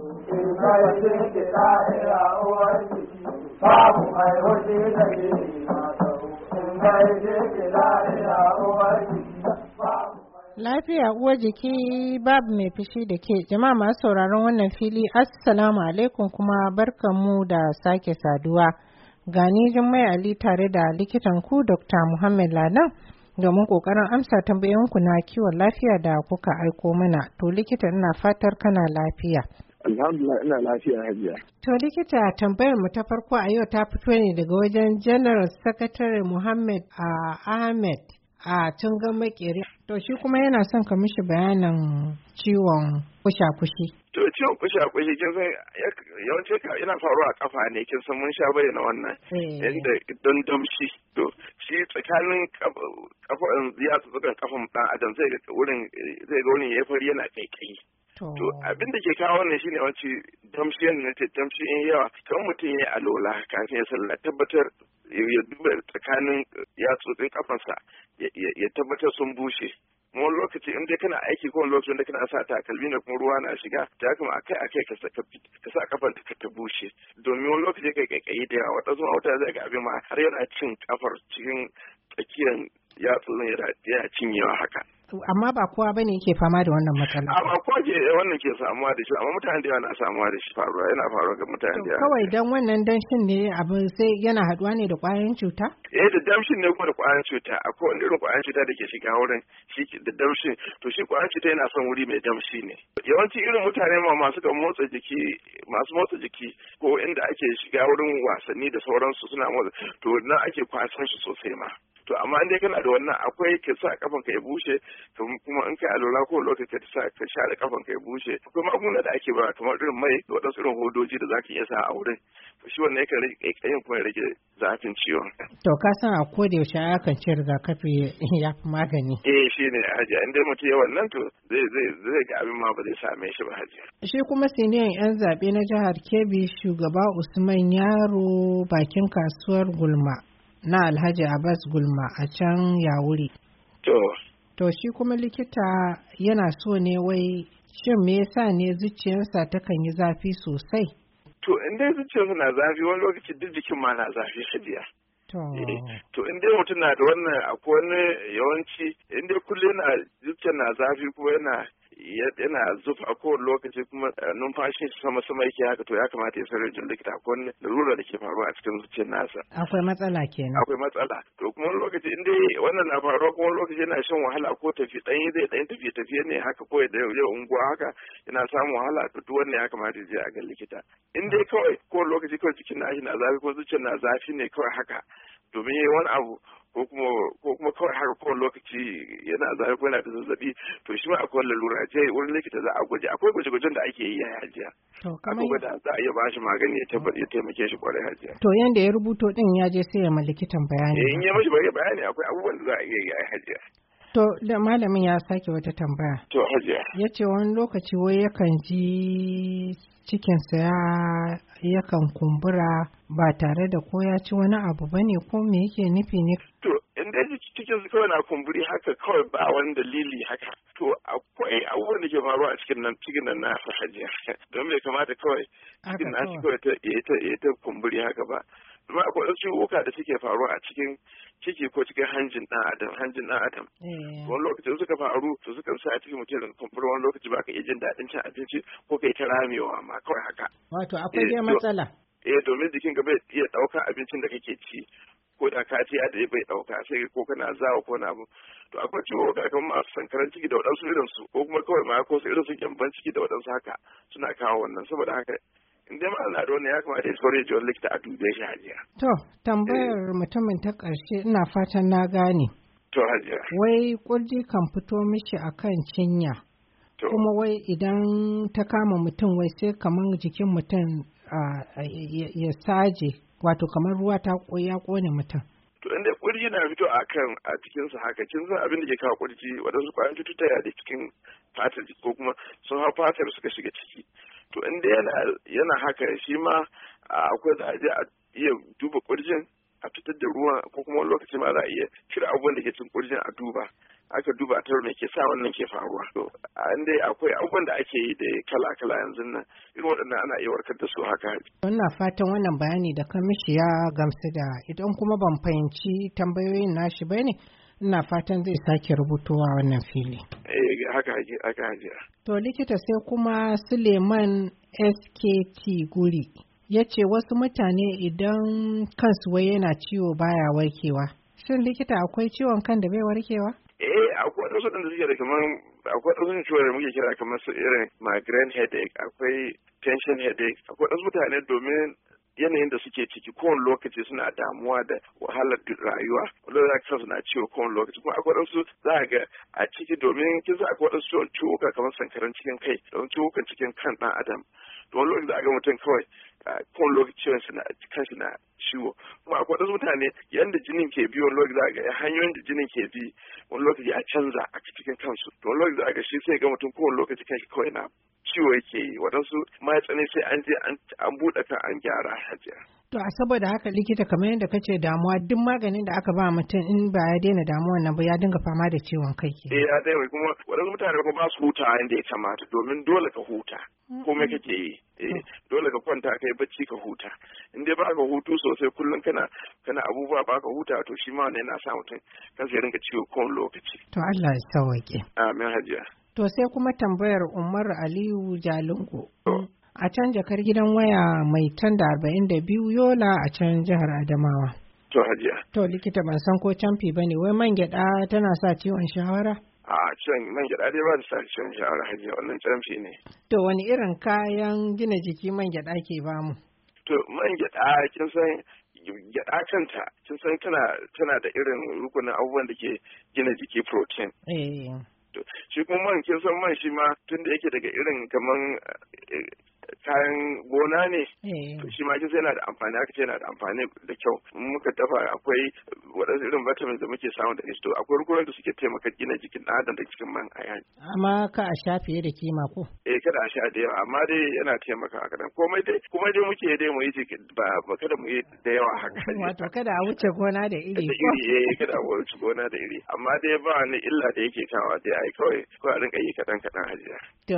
babu mai hoji da ke matau in gaishe ki lafiya uwar jiki. Lafiya uwar jiki babu mai fushi da ke. Jama'a masu sauraron wannan fili assalamu alaikum kuma barkanmu da sake saduwa. Gani Jummai Ali tare da likitan ku Dr. Muhammad Ladan domin kokarin amsa tambayoyinku na kiwon lafiya da kuka aiko mana. To likita ina fatar kana lafiya. Alhamdulillah ina lafiya hajiya. To likita tambayar mu ta farko a yau ta fito ne daga wajen General Secretary Muhammad Ahmed a Tungan Makere. To shi kuma yana son ka mishi bayanin ciwon kusha-kushi. To ciwon kusha-kushi kin san yawanci yana faruwa a kafa ne, kin san mun sha bayyana wannan. Yanda don damshi. To shi tsakanin kafan yatsu tsukan kafan dan adam zai ga wurin ya fari yana kaikayi. To abin da ke kawo wannan shine yawanci damshi ne, damshi in yawa kan mutum ya alola kafin ya sallah tabbatar ya duba tsakanin yatsotsin kafansa ya tabbatar sun bushe. Wani lokaci in dai kana aiki ko wani lokaci da kana sa takalmi ne kuma ruwa na shiga ta kuma akai ka sa kafar ta bushe domin wani lokaci kai kaikayi da yawa wata zuwa wata zai ga abin ma har yana cin kafar cikin tsakiyar yatsun yana cinyewa haka. Amma ba kowa bane yake fama da wannan matsala. Amma kowa ke wannan ke samuwa da shi, amma mutane da yawa na samuwa da shi yana faruwa ga mutane da yawa. Kawai dan wannan danshin ne abin sai yana haduwa ne da ƙwayoyin cuta? Da damshin ne kuma da ƙwayoyin cuta. Akwai wani irin ƙwayoyin cuta da ke shiga wurin shi da damshin. To shi ƙwayoyin cuta yana son wuri mai damshi ne. Yawanci irin mutane masu motsa jiki ko inda ake shiga wurin wasanni da sauransu suna motsa, to nan ake kwasan shi sosai ma. To amma in dai kana da wannan akwai ka sa kafan ka ya bushe kuma in kai alola ko lokaci ka share kafan ka ya bushe akwai magunguna da ake ba kamar irin mai da wadansu irin hodoji da zaka iya sa a wurin to shi wannan yakan rage kaikayin kuma ya rage zafin ciwon. To ka san a koda yaushe akan ce rigakafi ya fi magani. Shine hajiya in dai mutum ya wannan to zai ga abin ma ba zai same shi ba hajiya. Shi kuma siniyan yan zabe na jihar Kebbi shugaba Usman Yaro bakin kasuwar Gulma na Alhaji Abbas Gulma a can Yawuri. To shi kuma likita yana so ne wai shin me yasa ne zuciyarsa takan yi zafi sosai? To in dai zuciyarsa na zafi wani lokaci duk jikin ma na zafi hajiya. To in dai mutum na da wannan akwai wani yawanci in dai kullum zuciyar na zafi kuma yana zufa a kowane lokaci kuma numfashin sama yake haka to ya kamata ya sanar jin likita akwai wani larura da ke faruwa a cikin zuciyar nasa. Akwai matsala kenan. Akwai matsala. To kuma wani lokaci in dai wannan na faruwa kuma wani lokaci yana shan wahala ko ɗan tafiye ne haka ko da yau unguwa haka yana samun wahala to duk wannan ya kamata ya je a ga likita. In dai kawai kowane lokaci kawai jikin nashi na zafi ko zuciyar na zafi ne kawai haka domin yayi wani abu ko kuma kawai haka kowane lokaci yana zafi ko yana da zazzabi to shi ma akwai lalura je wurin likita za a gwaje akwai gwaje-gwajen da ake yi a hajiya. Akwai gwada za a iya ba shi magani ya taimake shi kwarai hajiya. To yanda ya rubuto din ya je sai ya ma likitan bayani. In ya mashi bayani akwai abubuwan da za a iya yi a hajiya. To da malamin ya sake wata tambaya. To hajiya. Ya ce wani lokaci wai yakan ji cikinsa yakan kumbura ba tare da ko ya ci wani abu ba ne ko me yake nufi ne? To in dai cikin su kawai na kumburi haka kawai ba wani dalili haka. To akwai abubuwan da ke faruwa a cikin nan na hajiya. Don bai kamata kawai cikin nashi kawai ta kumburi haka ba. Kuma akwai wasu ciwuka da suke faruwa a cikin ciki ko cikin hanjin ɗan adam. Wani lokaci suka faru to suka sa cikin mutum da kumfura wani lokaci ba ka iya jin daɗin cin abinci ko kai ta ramewa ma kawai haka. Wato akwai dai matsala. Domin jikin ka bai iya ɗauka abincin da kake ci ko da ka ci da bai ɗauka sai ko kana zawa ko na abu. To akwai ciwo ga kamar masu sankaran ciki da waɗansu irinsu ko kuma kawai ma ko su irin su gyamban ciki da waɗansu haka suna kawo wannan saboda haka in dai ma'ana da wannan ya kamata ya saurayi jiwon likita a dube shi hajiya. To tambayar mutumin ta ƙarshe ina fatan na gane. To hajiya. Wai kurji kan fito mishi akan cinya. Kuma wai idan ta kama mutum wai sai kamar jikin mutum ya saje wato kamar ruwa ya kone mutum. To inda kurji na fito a cikinsa haka kin san abin da ke kawo kurji waɗansu ƙwayan cututtuka da cikin fatar ko kuma sun hau fatar suka shiga ciki. To inda yana haka shi ma akwai za a je a iya duba kurjin a fitar da ruwan ko kuma wani lokaci ma za a iya cire abubuwan da ke cikin kurjin a duba aka duba ta me ke sa wannan ke faruwa. To an dai akwai abubuwan da ake yi da kala-kala yanzu nan irin waɗannan ana iya warkar da su haka. Ina fatan wannan bayani da kamishi ya gamsu da idan kuma ban fahimci tambayoyin nashi bane ina fatan zai sake rubutowa wannan fili. Haka hajiya. To likita sai kuma Suleiman SKT Guri ya ce wasu mutane idan kansu wai yana ciwo baya warkewa. Shin likita akwai ciwon kan da bai warkewa? Akwai wasu da suke da kamar akwai wasu ciwon da muke kira kamar su irin migraine headache, akwai tension headache, akwai wasu mutane domin yanayin da suke ciki kowane lokaci suna damuwa da wahalar rayuwa wanda za ka suna ciwo kowane lokaci kuma akwai wasu za ga a ciki domin kin sa akwai wasu ciwuka kamar sankaran cikin kai don ciwukan cikin kan ɗan adam to wani lokaci za ga mutum kawai kowane lokaci ciwon kan shi na ciwo kuma akwai wasu mutane yanda jinin ke bi wani lokaci za ga hanyoyin da jinin ke bi wani lokaci ya canza a cikin kansu to wani lokaci za ga shi sai ga mutum kowane lokaci kan shi kawai na ciwo yake yi waɗansu matsani sai an je an buɗe kan an gyara hajiya. To a saboda haka likita kamar yadda kace damuwa duk maganin da aka ba mutum in ba ya daina damuwa nan ba ya dinga fama da ciwon kai ke. Ya daina kuma waɗansu mutane kuma ba su huta inda ya kamata domin dole ka huta komai kake yi. Dole ka kwanta kai bacci ka huta in dai ba ka hutu sosai kullum kana abubuwa ba ka huta to shi ma wannan yana sa mutum kansa ya rinka ciwo kowane lokaci. To Allah ya sauwaƙe. Amin hajiya. To sai kuma tambayar Umar Aliyu Jalingo. A can jakar gidan waya mai tan da 42 Yola a can jihar Adamawa. To hajiya. To likita ban san ko camfi ba ne, wai man gyaɗa tana sa ciwon shawara? A can man gyaɗa dai ba ta sa ciwon shawara hajiya wannan camfi ne. To wani irin kayan gina jiki man gyaɗa ke bamu? To man gyaɗa kin san gyaɗa kanta kin san tana da irin rukunin abubuwan da ke gina jiki protein. Shi kuma man kin san man shi ma tun da yake daga irin kaman kayan gona ne to shi ma kin sai yana da amfani aka ce yana da amfani da kyau muka dafa akwai waɗansu irin vitamins da muke samu da to akwai rukunan da suke taimaka gina jikin ɗan adam da cikin man aya. Amma ka a sha fiye da kima ko? Kada a sha da yawa amma dai yana taimaka haka dan kuma dai muke dai mu yi ba kada mu yi da yawa haka. Wato kada a wuce gona da iri ko? Kada a wuce gona da iri amma dai ba wani illa da yake kawo dai ai kawai a rinka yi kaɗan hajiya. To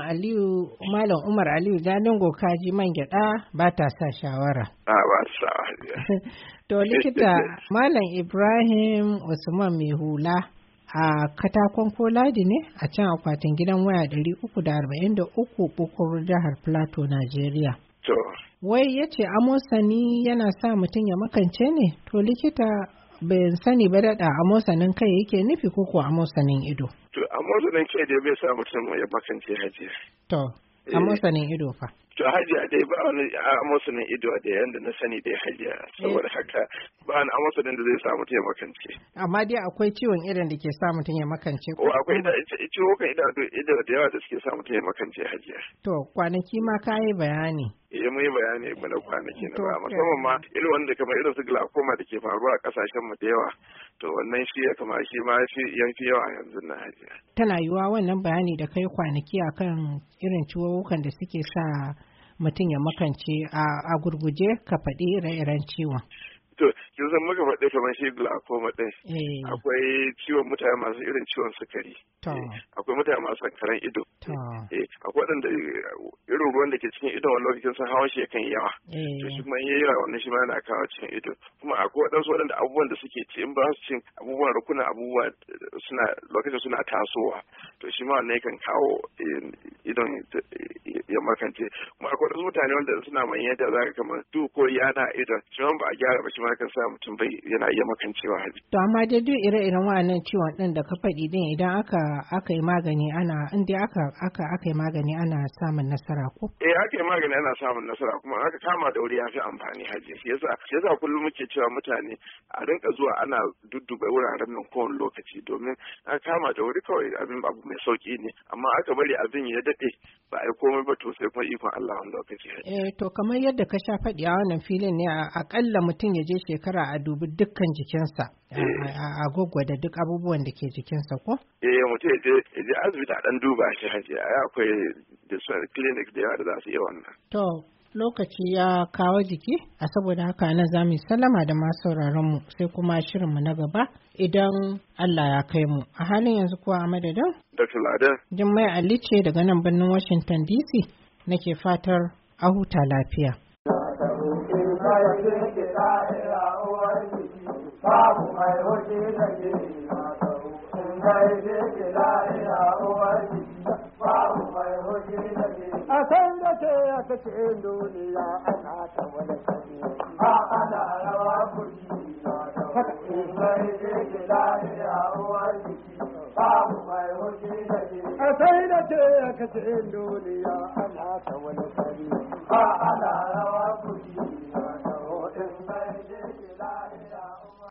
Malam Umar Aliyu Jalingo kaji man gyaɗa ba ta sa shawara. Ba ta sa hajiya. To likita Malam Ibrahim Usman mai hula a katakon koladi ne a can akwatin gidan waya 343 Bukur jihar Plateau, Najeriya. To. Wai ya ce amosani yana sa mutum ya makance ne? To likita bai sani ba daɗa amosanin kai yake nufi ko amosanin ido? To amosanin kai dai bai sa mutum ya makance hajiya. To, amosanin ido fa? To hajiya dai ba wani amosanin ido da yanda na sani dai hajiya saboda haka ba wani amosanin da zai sa mutum ya makance. Amma dai akwai ciwon idon da ke sa mutum ya makance ko? Akwai ciwon ido da yawa da suke sa mutum ya makance hajiya. To kwanaki ma ka yi bayani. Mun yi bayani mana kwanaki na ba musamman ma irin wanda kamar irin su glaucoma da ke faruwa a kasashen mu da yawa to wannan shi ya kama shi ma yanfi yawa yanzu na hajiya. Tana yiwuwa wannan bayani da kai kwanaki akan irin ciwuwukan da suke sa mutum ya makance a gurguje ka faɗi ire-iren ciwon. To, kin san muka faɗi kamar shi glaucoma ɗin. Akwai ciwon mutane masu irin ciwon sukari. Akwai mutane masu sankaran ido. Akwai waɗanda irin ruwan da ke cikin idon wani lokacin sun hawan shi yakan yawa. To shi kuma yayi yawa wannan shi ma yana kawo cikin ido. Kuma akwai waɗansu waɗanda abubuwan da suke ci in ba su cin abubuwan rukunan abubuwa lokacin suna tasowa. To shi ma wannan yakan kawo idon ya makance. Kuma akwai waɗansu mutane wanda suna manyan da za ka kamar ko yana idon shi ba a gyara ba shi ma kan sa mutum bai yana iya makancewa haji. To amma dai duk ire-iren wannan ciwon ɗin da ka faɗi din idan aka yi magani aka yi magani ana samun nasara ko? Aka yi magani ana samun nasara kuma aka kama da wuri ya fi amfani haji. Shi yasa kullum muke cewa mutane a rinka zuwa ana dudduba wuraren nan kowane lokaci domin aka kama da wuri kawai abin abu mai sauki ne amma aka bari abin ya daɗe ba a yi komai ba to sai kuma ikon Allah wani lokaci. To kamar yadda ka sha faɗi a wannan filin ne akalla mutum ya je shekara a dubi dukkan jikinsa a gwaggwada duk abubuwan da ke jikinsa ko? Mutum ya je asibiti a ɗan duba shi haji akwai da clinic da yawa da za su yi wannan. To lokaci ya kawo jiki, a saboda haka nan za mu yi sallama da masu sauraronmu sai kuma shirinmu na gaba idan Allah ya kai mu. A halin yanzu kuwa a madadin? Dr. Lada. Jummai Ali ce daga nan birnin Washington DC nake fatar a huta lafiya. Babu mai hoji da ke a san da ce a cikin duniya ana ta wani kare a ana rawa kuri mai ke lafiya uwar jiki babu mai hoji da ke a san da ce a cikin duniya ana ta wani kare a ana rawa